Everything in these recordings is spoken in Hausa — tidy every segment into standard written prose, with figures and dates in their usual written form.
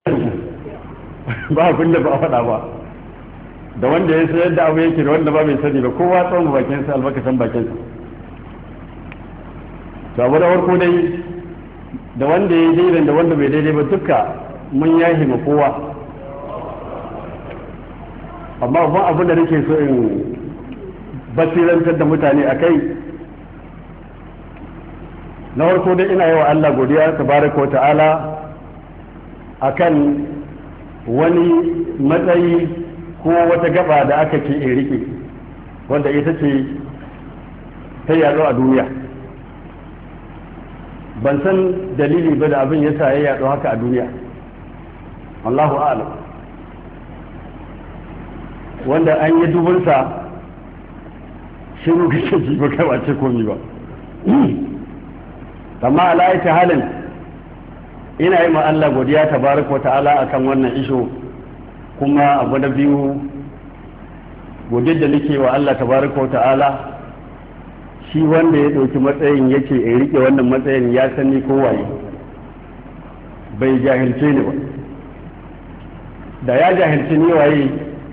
ba abin da ba a faɗa ba, da wanda ya sayar da abu yake da wanda ba mai sani ba, kowa tsawon bakinsa albarkacin bakinsa. to abu da farko dai da wanda ya daidai da wanda bai daidai ba duka mun yahi ma kowa, amma babban abin da nake so in basirantar da mutane a kai, na farko dai ina yi wa Allah godiya tabaraka wa ta'ala akan wani matsayi ko wata gaba da aka ke rike wanda ita ce ta yaɗo a duniya. ban san dalili ba da abin ya sa ya yaɗo haka a duniya, Allahu a'lam, wanda an yi dubunsa shiru kake ji ba kai ba ce komi ba. amma ala ita halin ina yi ma Allah godiya tabaraka ta'ala akan wannan isho, kuma abu na biyu godiyar da nake wa Allah tabaraka ta'ala, shi wanda ya ɗauki matsayin yake in rike wannan matsayin ya san ni ko waye, bai jahilce ni ba. da ya jahilce ni waye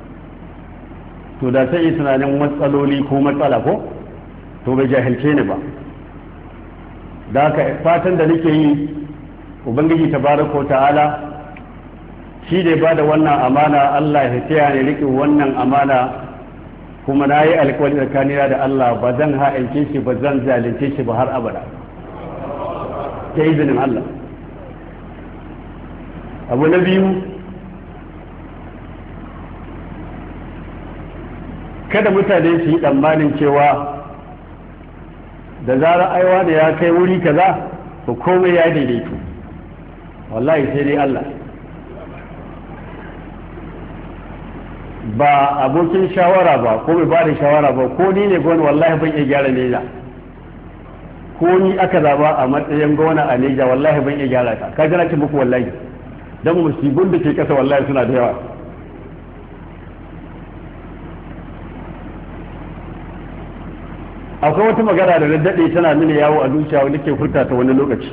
to da sai tunanin matsaloli ko matsala ko, to bai jahilce ni ba. da haka fatan da nake yi ubangiji tabaraka ta'ala shi da ba da wannan amana, Allah ya taya ni rike wannan amana, kuma na yi alkawari tsakanina da Allah ba zan ha'ince shi ba zan zalunce shi ba har abada ta izinin Allah. abu na biyu, kada mutane su yi tsammanin cewa da zarar aiwa da ya kai wuri kaza to komai ya daidaitu, wallahi sai dai Allah. ba abokin shawara ba ko mai ba da shawara ba, ko ni ne gwani wallahi ban iya gyara neja, ko ni aka zaba a matsayin gwamna a neja wallahi ban iya gyara ta. ka jira ce muku wallahi, don musibin da ke kasa wallahi suna da yawa. akwai wata magana da daɗe tana mini yawo a zuciya wanda ke furta ta wani lokaci,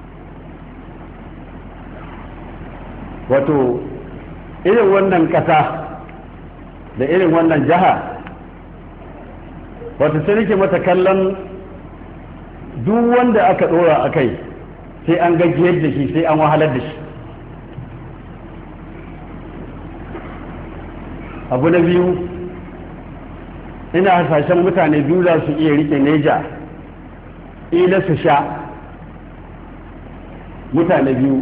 wato irin wannan ƙasa da irin wannan jiha, wato sai nake mata kallon duk wanda aka ɗora a kai sai an gajiyar da shi, sai an wahalar da shi. abu na biyu, ina hasashen mutane biyu za su iya rike neja ila su sha, mutane biyu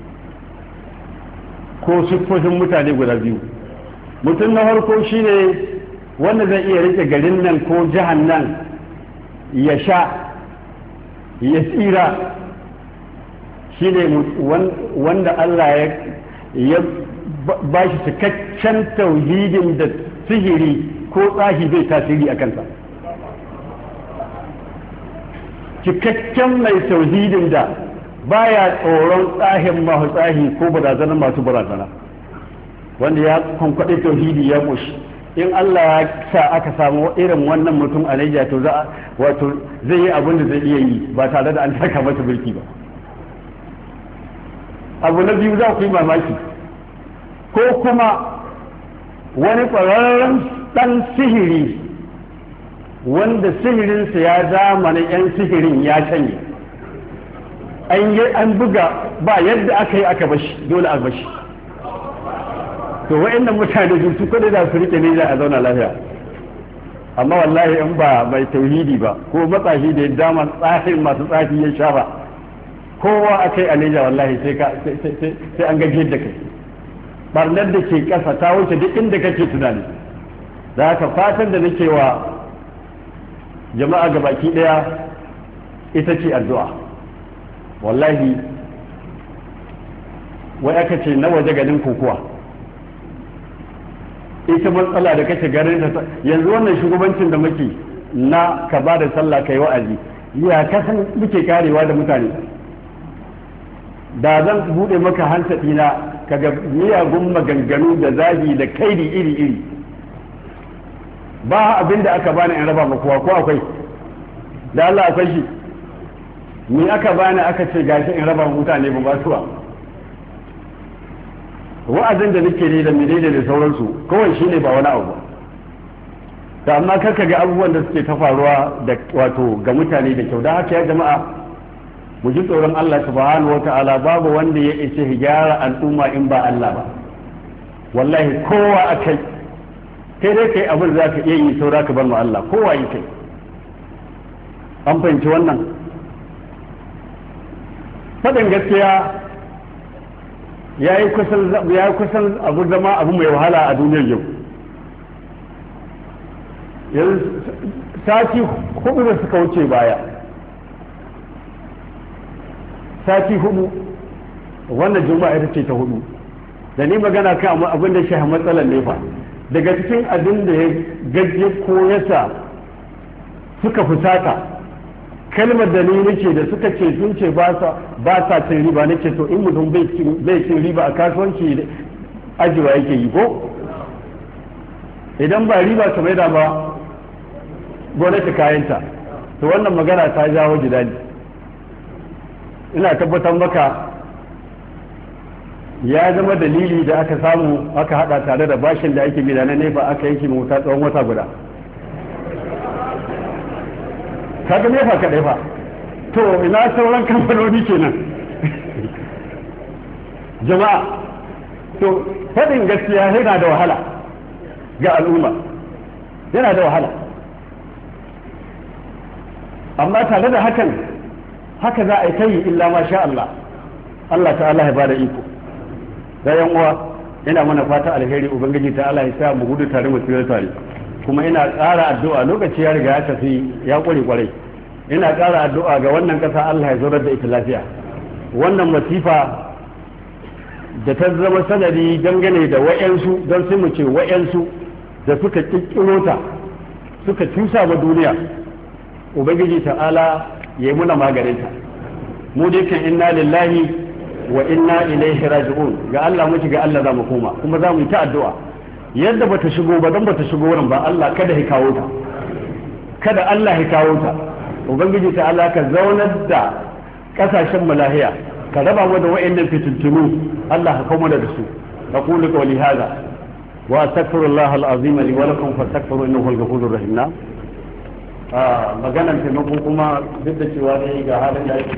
ko siffofin mutane guda biyu. mutum na farko shine wanda zai iya rike garin nan ko jihar nan ya sha ya tsira, shine wanda Allah ya ba shi cikakken tauhidin da sihiri ko tsahi bai tasiri a kansa, cikakken mai tauhidin da baya tsoron tsahin masu tsahi ko barazanar masu barazana, wanda ya kwankwaɗe tauhidi ya ƙoshi. in Allah ya sa aka samu irin wannan mutum a Niger to wato zai yi abin da zai iya yi ba tare da an taka masa birki ba. abu na biyu, za ku yi mamaki, ko kuma wani ƙwararren ɗan sihiri wanda sihirinsa ya zamanin 'yan sihirin ya canye, an buga ba yadda aka yi aka bashi, dole a bashi. to wa'annan mutane su kudi da su rike ne a zauna lafiya, amma wallahi in ba mai tauhidi ba ko matsafi da ya dama tsahin masu tsafi ya sha ba, kowa akai a neja wallahi sai an gajiyar da kai. barnar da ke ƙasa ta wuce duk inda kake tunani. da haka fatan da nake wa jama'a gabaki ɗaya ita ce addu'a. wallahi wai aka ce na waje ganin kokowa, ita matsala da kake ganin ta yanzu wannan shugabancin da muke na ka ba da sallah kai wa'azi, ya kasan muke karewa da mutane. da zan bude maka hansa ɗina kaga miyagun maganganu da zagi da kaidi iri-iri, ba abin da aka bani in raba ma kowa, ko akwai? da Allah akwai shi? ni aka bani aka ce gashi in raba mutane ba su ba. wa'azin da nake ne da menene da sauransu kawai shine ba wani abu ba da amma karka ga abubuwan da suke ta faruwa da wato ga mutane da kyau da haka ya jama'a mu ji tsoron Allah subhanahu wata'ala babu wanda ya isa gyara al'umma in ba Allah ba wallahi kowa akai kai dai kai abin da zaka iya yi saura ka bar mu Allah kowa yi kai an fahimci wannan faɗin gaskiya ya yi kusan abu zama abu mai wahala a duniyar yau yanzu sati hudu da suka wuce baya sati hudu wannan juma'a ita ce ta hudu da ni magana kan abin da shi matsalar nefa daga cikin abin da ya gaje ko yasa suka fusata kalmar da ni nake da suka ce sun ce ba sa cin riba nake to in mutum bai cin riba a kasuwanci ajiwa yake yi ko idan ba riba ta mai da ba gwamnati kayanta to wannan magana ta jawo jidali ina tabbatar maka ya zama dalili da aka samu aka hada tare da bashin da ake bi da na nefa aka yanke wuta tsawon wata guda kaga nefa kadai fa to ina sauran kamfanoni kenan jama'a to faɗin gaskiya yana da wahala ga al'umma yana da wahala amma tare da hakan haka za a yi ta yi illa ma sha Allah Allah ta'ala ya bada iko da yan uwa ina mana fata alheri ubangiji ta Allah ya sa mu gudu tare mu tsira tare kuma ina ƙara addu'a lokaci ya riga ya tafi ya ƙware ƙwarai ina ƙara addu'a ga wannan ƙasa Allah ya zaurar da ita lafiya wannan masifa da ta zama sanadi dangane da wa'yansu don sai mu ce wa'yansu da suka ƙirƙiro ta suka cusa ma duniya ubangiji ta'ala ya yi muna maganinta mu dai kan inna lillahi wa inna ilaihi raji'un ga Allah muke ga Allah za mu koma kuma za mu yi ta addu'a yadda bata shigo ba dan bata shigo wurin ba Allah kada ya kawo ta kada Allah ya kawo ta ubangiji ta'ala ka zaunar da kasashen mu lahiya ka raba mu da wa'annan fitintunu Allah ka kawo da su aqulu qawli hadha wa astaghfirullah al-azim li wa lakum fastaghfiru innahu al-ghafurur rahim na maganar taimako kuma duk da cewa dai ga halin da